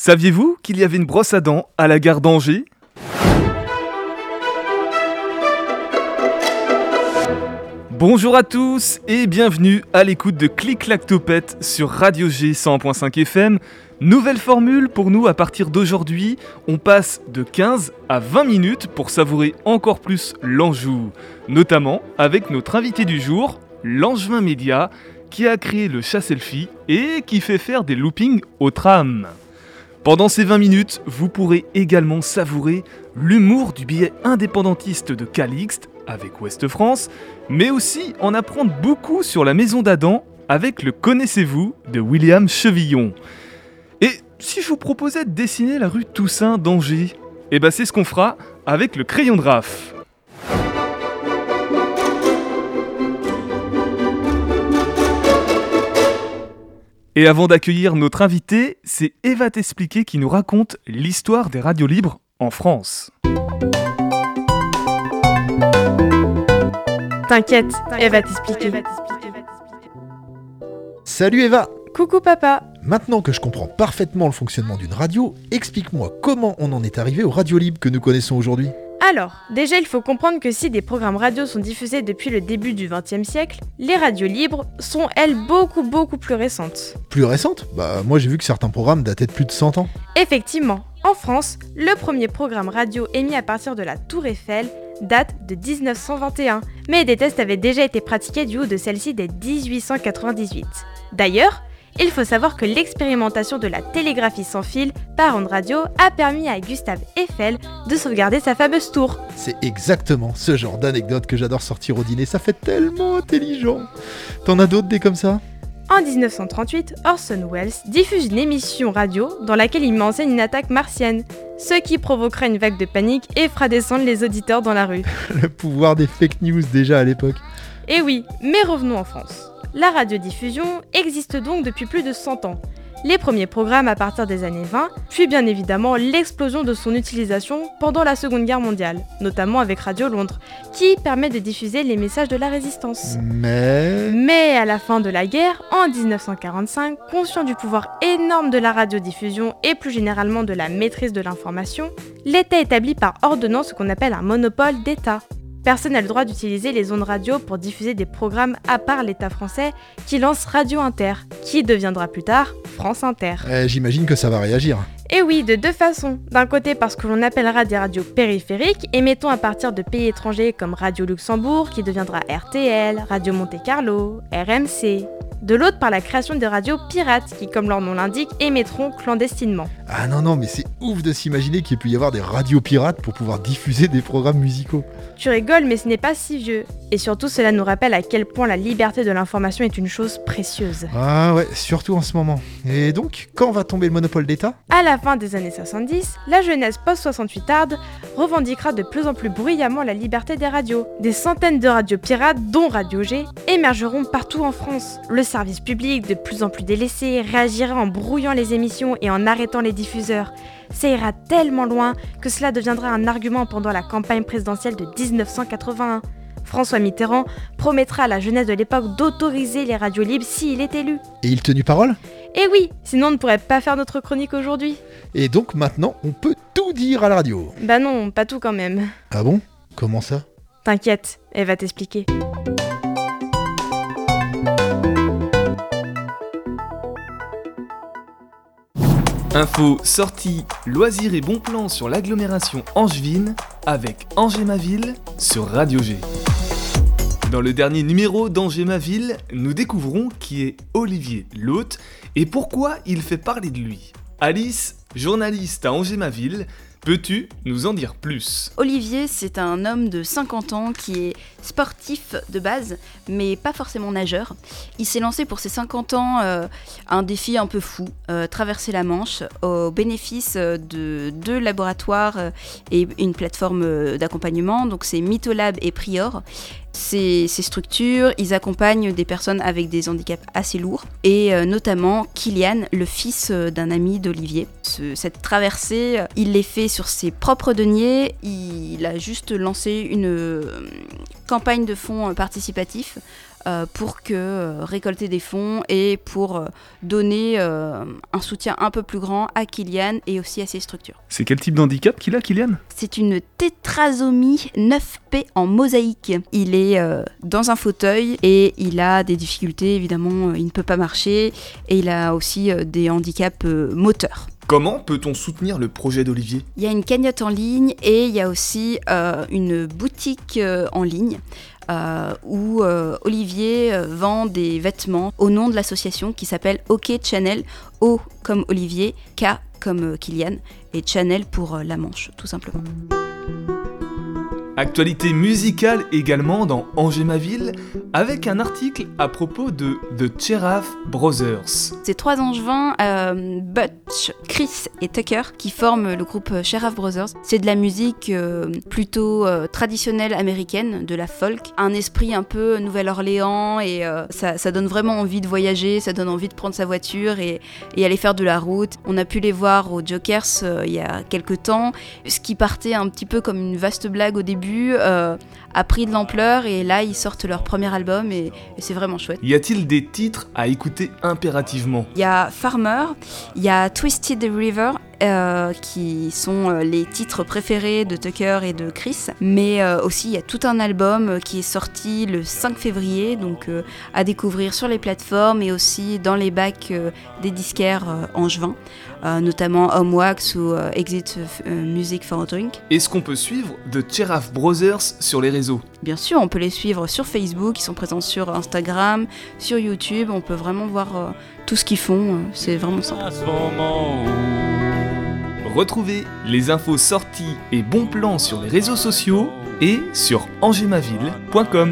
Saviez-vous qu'il y avait une brosse à dents à la gare d'Angers ? Bonjour à tous et bienvenue à l'écoute de Clic-Clac-Topette sur Radio G 100.5 FM. Nouvelle formule pour nous à partir d'aujourd'hui, on passe de 15 à 20 minutes pour savourer encore plus l'Anjou. Notamment avec notre invité du jour, Langevin Média, qui a créé le chat selfie et qui fait faire des loopings au tram. Pendant ces 20 minutes, vous pourrez également savourer l'humour du billet indépendantiste de Calixte avec Ouest France, mais aussi en apprendre beaucoup sur la maison d'Adam avec le Connaissez-vous de William Chevillon. Et si je vous proposais de dessiner la rue Toussaint d'Angers, eh ben c'est ce qu'on fera avec le crayon de Raph. Et avant d'accueillir notre invité, c'est Eva T'Expliquer qui nous raconte l'histoire des radios libres en France. T'inquiète, Eva T'Expliquer. Salut Eva! Coucou papa. Maintenant que je comprends parfaitement le fonctionnement d'une radio, explique-moi comment on en est arrivé aux radios libres que nous connaissons aujourd'hui. Alors, déjà il faut comprendre que si des programmes radio sont diffusés depuis le début du XXe siècle, les radios libres sont elles beaucoup plus récentes. Plus récentes ? Bah moi j'ai vu que certains programmes dataient de plus de 100 ans. Effectivement, en France, le premier programme radio émis à partir de la Tour Eiffel date de 1921, mais des tests avaient déjà été pratiqués du haut de celle-ci dès 1898. D'ailleurs, il faut savoir que l'expérimentation de la télégraphie sans fil par ondes radio a permis à Gustave Eiffel de sauvegarder sa fameuse tour. C'est exactement ce genre d'anecdote que j'adore sortir au dîner, ça fait tellement intelligent. T'en as d'autres des comme ça ? En 1938, Orson Welles diffuse une émission radio dans laquelle il m'enseigne une attaque martienne, ce qui provoquera une vague de panique et fera descendre les auditeurs dans la rue. Le pouvoir des fake news déjà à l'époque. Et oui, mais revenons en France. La radiodiffusion existe donc depuis plus de 100 ans. Les premiers programmes à partir des années 20, puis bien évidemment l'explosion de son utilisation pendant la Seconde Guerre mondiale, notamment avec Radio Londres, qui permet de diffuser les messages de la résistance. Mais à la fin de la guerre, en 1945, conscient du pouvoir énorme de la radiodiffusion et plus généralement de la maîtrise de l'information, l'État établit par ordonnance ce qu'on appelle un monopole d'État. Personne n'a le droit d'utiliser les ondes radio pour diffuser des programmes à part l'État français qui lance Radio Inter, qui deviendra plus tard France Inter. J'imagine que ça va réagir. Et oui, de deux façons. D'un côté parce que l'on appellera des radios périphériques, émettant à partir de pays étrangers comme Radio Luxembourg, qui deviendra RTL, Radio Monte Carlo, RMC. De l'autre par la création des radios pirates, qui comme leur nom l'indique, émettront clandestinement. Ah non, mais c'est ouf de s'imaginer qu'il peut y avoir des radios pirates pour pouvoir diffuser des programmes musicaux. Tu rigoles, mais ce n'est pas si vieux. Et surtout, cela nous rappelle à quel point la liberté de l'information est une chose précieuse. Ah ouais, surtout en ce moment. Et donc, quand va tomber le monopole d'État ? À la fin des années 70, la jeunesse post-68 arde revendiquera de plus en plus bruyamment la liberté des radios. Des centaines de radios pirates, dont Radio G, émergeront partout en France. Le service public, de plus en plus délaissé, réagira en brouillant les émissions et en arrêtant les diffuseurs. Ça ira tellement loin que cela deviendra un argument pendant la campagne présidentielle de 1981. François Mitterrand promettra à la jeunesse de l'époque d'autoriser les radios libres s'il est élu. Et il tenu parole ? Eh oui, sinon on ne pourrait pas faire notre chronique aujourd'hui. Et donc maintenant, on peut tout dire à la radio ? Bah non, pas tout quand même. Ah bon ? Comment ça ? T'inquiète, elle va t'expliquer. Info, sortie, loisirs et bons plans sur l'agglomération angevine avec Angers ma ville sur Radio G. Dans le dernier numéro d'Angers ma ville, nous découvrons qui est Olivier l'hôte et pourquoi il fait parler de lui. Alice, journaliste à Angers ma ville, peux-tu nous en dire plus ? Olivier, c'est un homme de 50 ans qui est sportif de base, mais pas forcément nageur. Il s'est lancé pour ses 50 ans un défi un peu fou, traverser la Manche, au bénéfice de deux laboratoires et une plateforme d'accompagnement, donc c'est Mytholab et Prior. Ces structures, ils accompagnent des personnes avec des handicaps assez lourds, et notamment Kylian, le fils d'un ami d'Olivier. Cette traversée, il l'est fait sur ses propres deniers. Il a juste lancé une campagne de fonds participatifs pour récolter des fonds et pour donner un soutien un peu plus grand à Kylian et aussi à ses structures. C'est quel type d'handicap qu'il a, Kylian ? C'est une tétrasomie 9P en mosaïque. Il est dans un fauteuil et il a des difficultés, évidemment, il ne peut pas marcher et il a aussi des handicaps moteurs. Comment peut-on soutenir le projet d'Olivier ? Il y a une cagnotte en ligne et il y a aussi une boutique en ligne où Olivier vend des vêtements au nom de l'association qui s'appelle OK Channel. O comme Olivier, K comme Kylian et Channel pour la Manche, tout simplement. Actualité musicale également dans Angers ma ville, avec un article à propos de The Cheraf Brothers. C'est 3 Angevins, Butch, Chris et Tucker, qui forment le groupe Cheraf Brothers. C'est de la musique plutôt traditionnelle américaine, de la folk, un esprit un peu Nouvelle-Orléans et ça donne vraiment envie de voyager, ça donne envie de prendre sa voiture et aller faire de la route. On a pu les voir au Jokers il y a quelques temps, ce qui partait un petit peu comme une vaste blague au début, a pris de l'ampleur et là ils sortent leur premier album et c'est vraiment chouette. Y a-t-il des titres à écouter impérativement ? Il y a Farmer, il y a Twisted River qui sont les titres préférés de Tucker et de Chris, mais aussi il y a tout un album qui est sorti le 5 février, donc à découvrir sur les plateformes et aussi dans les bacs des disquaires angevins, notamment Homewax ou Exit Music for a Drink. Est-ce qu'on peut suivre The Cheraf Brothers sur les réseaux ? Bien sûr, on peut les suivre sur Facebook, ils sont présents sur Instagram, sur YouTube, on peut vraiment voir tout ce qu'ils font, c'est vraiment sympa. Retrouvez les infos sorties et bons plans sur les réseaux sociaux et sur angermaville.com.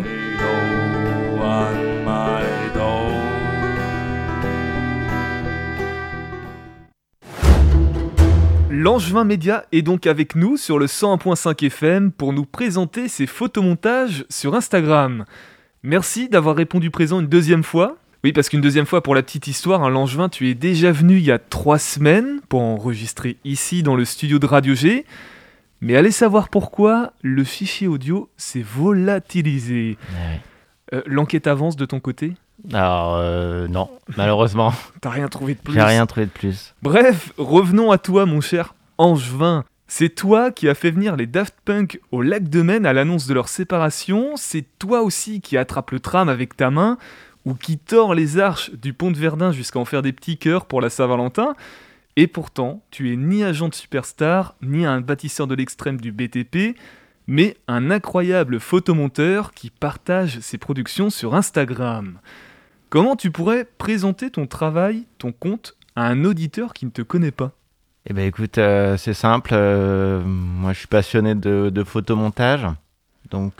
L'Angevin Média est donc avec nous sur le 101.5 FM pour nous présenter ses photomontages sur Instagram. Merci d'avoir répondu présent une deuxième fois. Oui, parce qu'une deuxième fois, pour la petite histoire, Langevin, tu es déjà venu il y a 3 semaines pour enregistrer ici dans le studio de Radio G. Mais allez savoir pourquoi, le fichier audio s'est volatilisé. Ouais. L'enquête avance de ton côté ? Alors, non, malheureusement. T'as rien trouvé de plus ? J'ai rien trouvé de plus. Bref, revenons à toi, mon cher Angevin. C'est toi qui as fait venir les Daft Punk au Lac de Maine à l'annonce de leur séparation. C'est toi aussi qui attrape le tram avec ta main ou qui tord les arches du pont de Verdun jusqu'à en faire des petits cœurs pour la Saint-Valentin. Et pourtant, tu es ni agent de Superstar, ni un bâtisseur de l'extrême du BTP, mais un incroyable photomonteur qui partage ses productions sur Instagram. Comment tu pourrais présenter ton travail, ton compte, à un auditeur qui ne te connaît pas ? Eh ben écoute, c'est simple. Moi, je suis passionné de photomontage. Donc,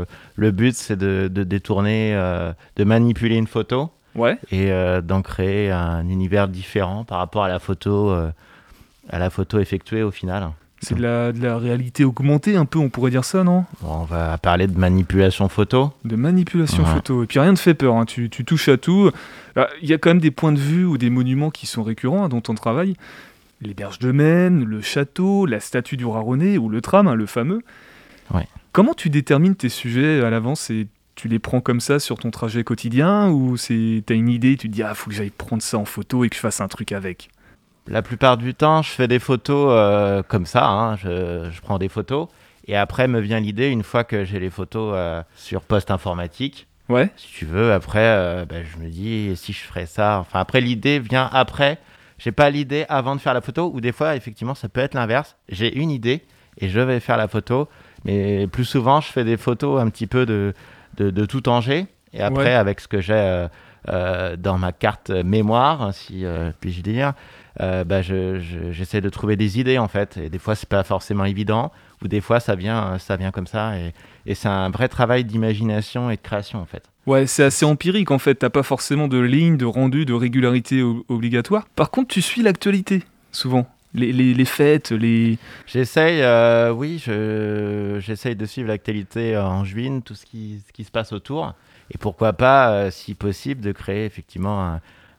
le but, c'est de détourner, de manipuler une photo et d'en créer un univers différent par rapport à la photo effectuée au final. C'est de la réalité augmentée, un peu, on pourrait dire ça, non ? Bon, on va parler de manipulation photo. De manipulation photo. Et puis rien ne fait peur, hein. Tu touches à tout. Il y a quand même des points de vue ou des monuments qui sont récurrents dans ton travail. Les berges de Maine, le château, la statue du Raronnet ou le tram, le fameux. Ouais. Comment tu détermines tes sujets à l'avance et tu les prends comme ça sur ton trajet quotidien ou t'as une idée et tu te dis « Ah, faut que j'aille prendre ça en photo et que je fasse un truc avec ». La plupart du temps, je fais des photos comme ça, hein. Je prends des photos et après me vient l'idée, une fois que j'ai les photos sur poste informatique, si tu veux, après je me dis si je ferais ça, enfin après l'idée vient après, j'ai pas l'idée avant de faire la photo ou des fois effectivement ça peut être l'inverse, j'ai une idée et je vais faire la photo, mais plus souvent je fais des photos un petit peu de tout Angers et après avec ce que j'ai dans ma carte mémoire, si puis-je dire, j'essaie de trouver des idées en fait et des fois c'est pas forcément évident ou des fois ça vient comme ça et c'est un vrai travail d'imagination et de création en fait. Ouais, c'est assez empirique en fait, t'as pas forcément de ligne, de rendu, de régularité obligatoire. Par contre, tu suis l'actualité souvent, les fêtes, les... J'essaye, j'essaye de suivre l'actualité angevine, tout ce qui se passe autour et pourquoi pas, si possible, de créer effectivement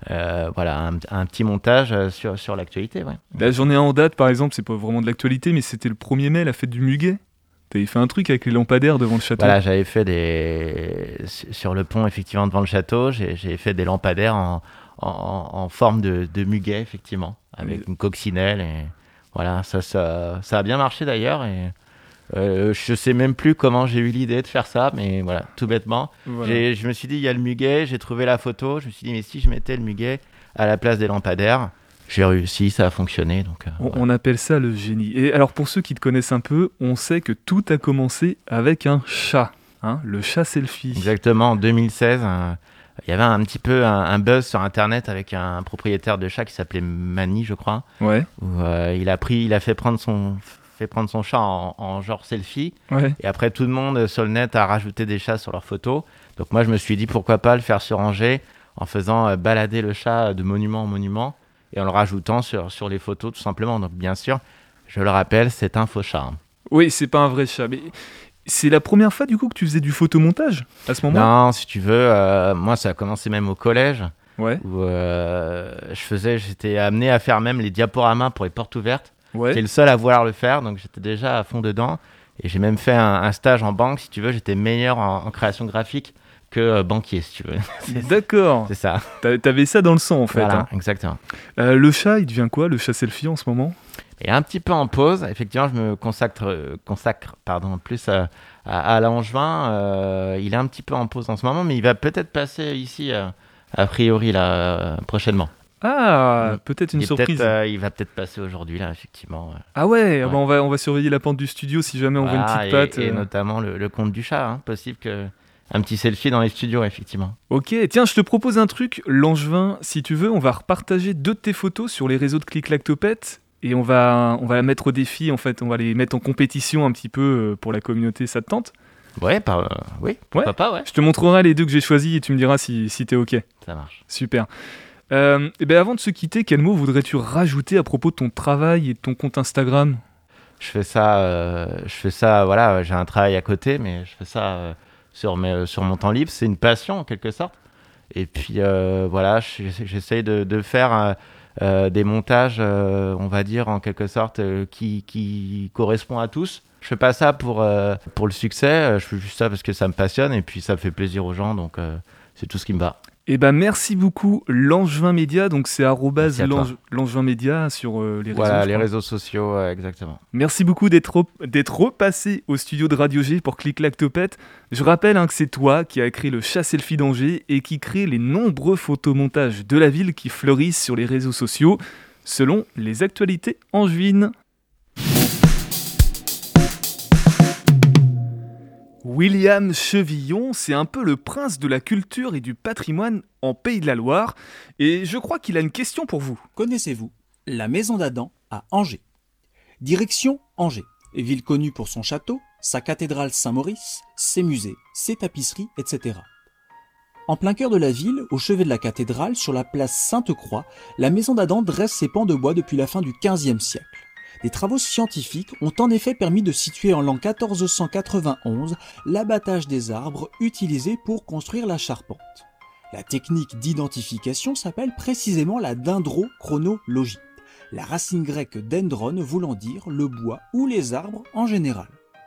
un petit montage sur l'actualité. Ouais. Là, j'en ai un en date, par exemple, c'est pas vraiment de l'actualité, mais c'était le 1er mai, la fête du Muguet. T'avais fait un truc avec les lampadaires devant le château. Voilà, j'avais fait sur le pont, effectivement, devant le château, j'ai fait des lampadaires en forme de muguet, effectivement, avec une coccinelle. Et voilà, ça a bien marché d'ailleurs. Et je sais même plus comment j'ai eu l'idée de faire ça, mais voilà, tout bêtement. Voilà. Je me suis dit, il y a le muguet, j'ai trouvé la photo. Je me suis dit, mais si je mettais le muguet à la place des lampadaires, j'ai réussi, ça a fonctionné. Donc, on appelle ça le génie. Et alors, pour ceux qui te connaissent un peu, on sait que tout a commencé avec un chat, hein, le chat selfie. Exactement, en 2016. Il y avait un petit peu un buzz sur Internet avec un propriétaire de chat qui s'appelait Mani, je crois. Ouais. Où il a fait prendre son chat en genre selfie. Ouais. Et après, tout le monde sur le net a rajouté des chats sur leurs photos. Donc moi, je me suis dit, pourquoi pas le faire sur Angers en faisant balader le chat de monument en monument et en le rajoutant sur les photos, tout simplement. Donc bien sûr, je le rappelle, c'est un faux chat. Oui, c'est pas un vrai chat, mais... C'est la première fois du coup que tu faisais du photomontage à ce moment-là ? Non, si tu veux, moi ça a commencé même au collège, ouais. Où j'étais amené à faire même les diaporamas pour les portes ouvertes. Ouais. J'étais le seul à vouloir le faire, donc j'étais déjà à fond dedans. Et j'ai même fait un stage en banque, si tu veux, j'étais meilleur en création graphique que banquier, si tu veux. D'accord. C'est ça. T'avais ça dans le sang en fait. Voilà, hein. Exactement. Le chat, il devient quoi, le chat selfie en ce moment ? Et un petit peu en pause, effectivement, je me consacre plus à Langevin. Il est un petit peu en pause en ce moment, mais il va peut-être passer ici, a priori, là, prochainement. Ah, peut-être une surprise. Il va peut-être passer aujourd'hui, là, effectivement. Ah ouais. Bah on va surveiller la pente du studio si jamais on voit une petite patte. Et notamment le compte du chat, hein, possible qu'un petit selfie dans les studios, effectivement. Ok, tiens, je te propose un truc, Langevin, si tu veux, on va repartager 2 de tes photos sur les réseaux de Clic Clac Topette. Et on va la mettre au défi, en fait, on va les mettre en compétition un petit peu pour la communauté, ça te tente ? Ouais, oui, pourquoi pas, ouais. Je te montrerai les 2 que j'ai choisis et tu me diras si t'es ok. Ça marche. Super. Et ben avant de se quitter, quel mot voudrais-tu rajouter à propos de ton travail et de ton compte Instagram ? Je fais ça, voilà, j'ai un travail à côté, mais je fais ça sur mon temps libre, c'est une passion en quelque sorte. Et puis voilà, j'essaye de faire... des montages, on va dire, en quelque sorte, qui correspondent à tous. Je fais pas ça pour le succès, je fais juste ça parce que ça me passionne et puis ça me fait plaisir aux gens, donc c'est tout ce qui me va. Eh ben merci beaucoup Langevin Média, donc c'est @Langevin Média sur les réseaux. Voilà, les réseaux sociaux, exactement. Merci beaucoup d'être repassé au studio de Radio G pour Clic Clac Topette. Je rappelle que c'est toi qui as créé le chat selfie d'Angers et qui crée les nombreux photomontages de la ville qui fleurissent sur les réseaux sociaux selon les actualités angevines. William Chevillon, c'est un peu le prince de la culture et du patrimoine en Pays de la Loire, et je crois qu'il a une question pour vous. Connaissez-vous la Maison d'Adam à Angers ? Direction Angers, ville connue pour son château, sa cathédrale Saint-Maurice, ses musées, ses tapisseries, etc. En plein cœur de la ville, au chevet de la cathédrale, sur la place Sainte-Croix, la Maison d'Adam dresse ses pans de bois depuis la fin du XVe siècle. Des travaux scientifiques ont en effet permis de situer en l'an 1491 l'abattage des arbres utilisés pour construire la charpente. La technique d'identification s'appelle précisément la dendrochronologie, la racine grecque dendron voulant dire le bois ou les arbres en général.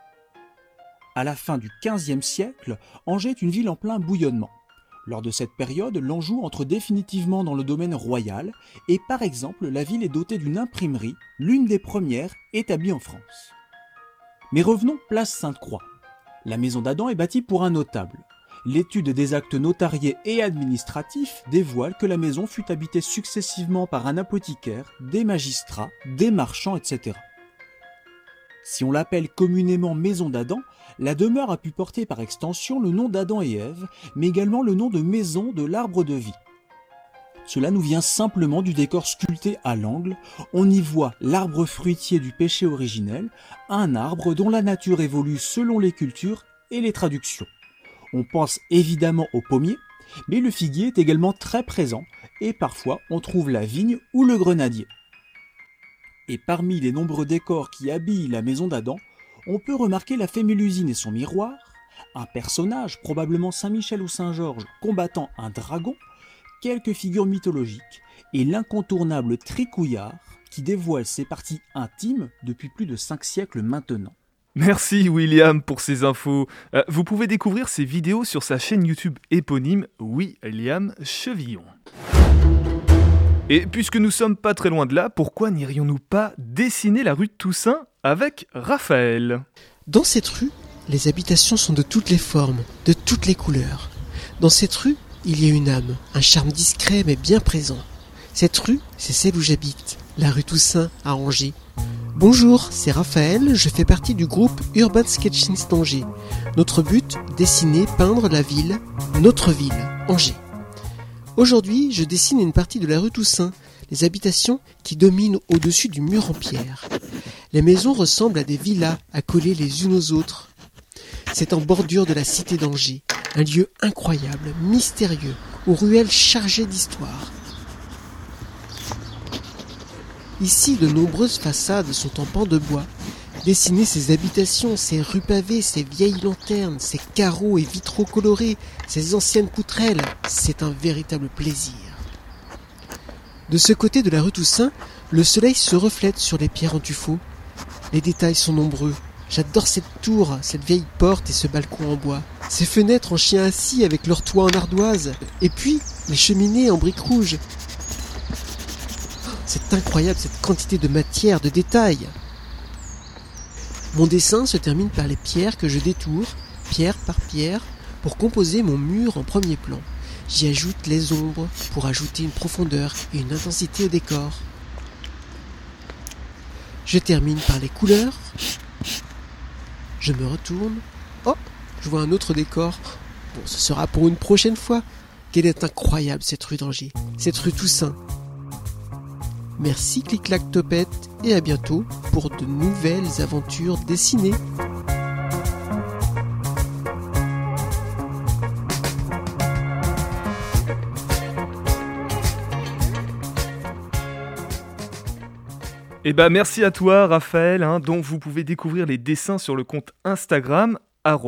À la fin du XVe siècle, Angers est une ville en plein bouillonnement. Lors de cette période, l'Anjou entre définitivement dans le domaine royal et par exemple, la ville est dotée d'une imprimerie, l'une des premières établies en France. Mais revenons place Sainte-Croix. La maison d'Adam est bâtie pour un notable. L'étude des actes notariés et administratifs dévoile que la maison fut habitée successivement par un apothicaire, des magistrats, des marchands, etc. Si on l'appelle communément maison d'Adam, la demeure a pu porter par extension le nom d'Adam et Ève, mais également le nom de maison de l'arbre de vie. Cela nous vient simplement du décor sculpté à l'angle. On y voit l'arbre fruitier du péché originel, un arbre dont la nature évolue selon les cultures et les traductions. On pense évidemment au pommier, mais le figuier est également très présent et parfois on trouve la vigne ou le grenadier. Et parmi les nombreux décors qui habillent la maison d'Adam, on peut remarquer la fée Mélusine et son miroir, un personnage, probablement Saint-Michel ou Saint-Georges, combattant un dragon, quelques figures mythologiques et l'incontournable tricouillard qui dévoile ses parties intimes depuis plus de 5 siècles maintenant. Merci William pour ces infos. Vous pouvez découvrir ces vidéos sur sa chaîne YouTube éponyme William Chevillon. Et puisque nous sommes pas très loin de là, pourquoi n'irions-nous pas dessiner la rue de Toussaint avec Raphaël ? Dans cette rue, les habitations sont de toutes les formes, de toutes les couleurs. Dans cette rue, il y a une âme, un charme discret mais bien présent. Cette rue, c'est celle où j'habite, la rue Toussaint à Angers. Bonjour, c'est Raphaël, je fais partie du groupe Urban Sketchings d'Angers. Notre but, dessiner, peindre la ville, notre ville, Angers. Aujourd'hui, je dessine une partie de la rue Toussaint, les habitations qui dominent au-dessus du mur en pierre. Les maisons ressemblent à des villas accolées les unes aux autres. C'est en bordure de la cité d'Angers, un lieu incroyable, mystérieux, aux ruelles chargées d'histoire. Ici, de nombreuses façades sont en pans de bois. Dessiner ces habitations, ces rues pavées, ces vieilles lanternes, ces carreaux et vitraux colorés, ces anciennes poutrelles, c'est un véritable plaisir. De ce côté de la rue Toussaint, le soleil se reflète sur les pierres en tuffeau. Les détails sont nombreux. J'adore cette tour, cette vieille porte et ce balcon en bois. Ces fenêtres en chien assis avec leur toit en ardoise. Et puis, les cheminées en briques rouges. C'est incroyable cette quantité de matière, de détails. Mon dessin se termine par les pierres que je détourne, pierre par pierre, pour composer mon mur en premier plan. J'y ajoute les ombres pour ajouter une profondeur et une intensité au décor. Je termine par les couleurs. Je me retourne. Oh, je vois un autre décor. Bon, ce sera pour une prochaine fois. Quelle est incroyable cette rue d'Angers, cette rue Toussaint. Merci Clic-Clac Topette et à bientôt pour de nouvelles aventures dessinées. Eh ben merci à toi Raphaël, dont vous pouvez découvrir les dessins sur le compte Instagram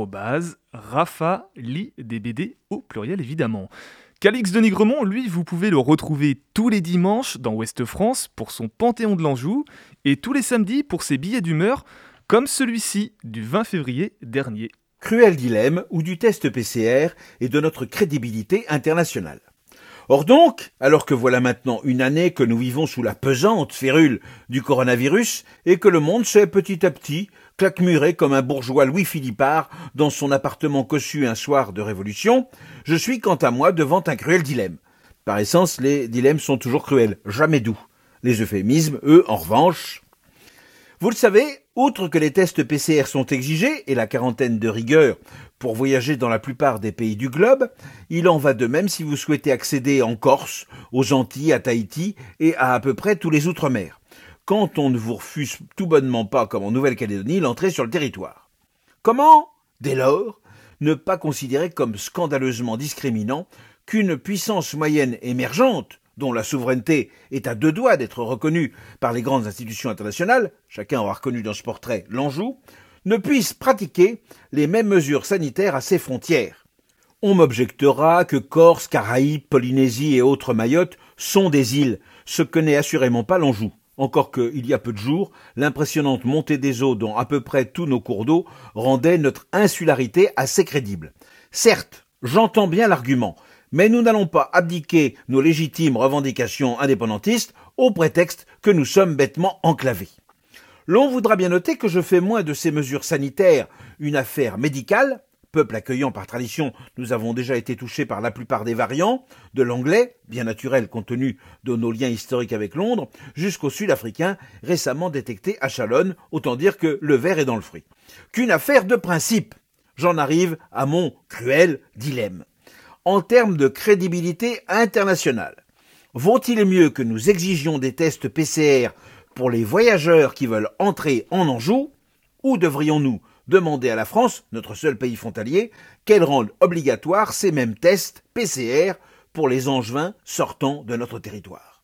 @RafaLiDBD au pluriel évidemment. Calix de Nigremont, lui, vous pouvez le retrouver tous les dimanches dans Ouest France pour son Panthéon de l'Anjou et tous les samedis pour ses billets d'humeur, comme celui-ci du 20 février dernier. Cruel dilemme ou du test PCR et de notre crédibilité internationale. Or donc, alors que voilà maintenant une année que nous vivons sous la pesante férule du coronavirus et que le monde s'est petit à petit claquemuré comme un bourgeois Louis-Philippard dans son appartement cossu un soir de révolution, je suis quant à moi devant un cruel dilemme. Par essence, les dilemmes sont toujours cruels, jamais doux. Les euphémismes, eux, en revanche... Vous le savez, outre que les tests PCR sont exigés et la quarantaine de rigueur pour voyager dans la plupart des pays du globe, il en va de même si vous souhaitez accéder en Corse, aux Antilles, à Tahiti et à peu près tous les outre-mer, quand on ne vous refuse tout bonnement pas, comme en Nouvelle-Calédonie, l'entrée sur le territoire. Comment, dès lors, ne pas considérer comme scandaleusement discriminant qu'une puissance moyenne émergente, dont la souveraineté est à deux doigts d'être reconnue par les grandes institutions internationales, chacun aura reconnu dans ce portrait l'Anjou, ne puisse pratiquer les mêmes mesures sanitaires à ses frontières. On m'objectera que Corse, Caraïbes, Polynésie et autres Mayotte sont des îles, ce que n'est assurément pas l'Anjou. Encore que, il y a peu de jours, l'impressionnante montée des eaux dans à peu près tous nos cours d'eau rendait notre insularité assez crédible. Certes, j'entends bien l'argument, mais nous n'allons pas abdiquer nos légitimes revendications indépendantistes au prétexte que nous sommes bêtement enclavés. L'on voudra bien noter que je fais moins de ces mesures sanitaires une affaire médicale. Peuple accueillant par tradition, nous avons déjà été touchés par la plupart des variants, de l'anglais, bien naturel compte tenu de nos liens historiques avec Londres, jusqu'au sud-africain, récemment détecté à Chalonne, autant dire que le ver est dans le fruit. Qu'une affaire de principe. J'en arrive à mon cruel dilemme. En termes de crédibilité internationale, vaut-il mieux que nous exigions des tests PCR pour les voyageurs qui veulent entrer en Anjou, ou devrions-nous demander à la France, notre seul pays frontalier, qu'elle rende obligatoire ces mêmes tests PCR pour les Angevins sortant de notre territoire?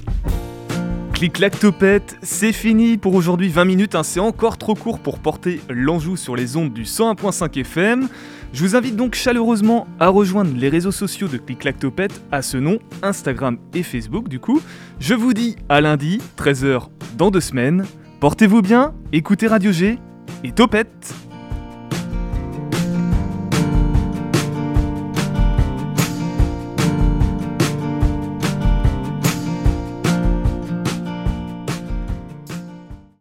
Clic-clac topette, c'est fini pour aujourd'hui 20 minutes, c'est encore trop court pour porter l'Anjou sur les ondes du 101.5 FM. Je vous invite donc chaleureusement à rejoindre les réseaux sociaux de Clic-clac Topette à ce nom, Instagram et Facebook du coup. Je vous dis à lundi, 13h dans 2 semaines. Portez-vous bien, écoutez Radio G et Topette.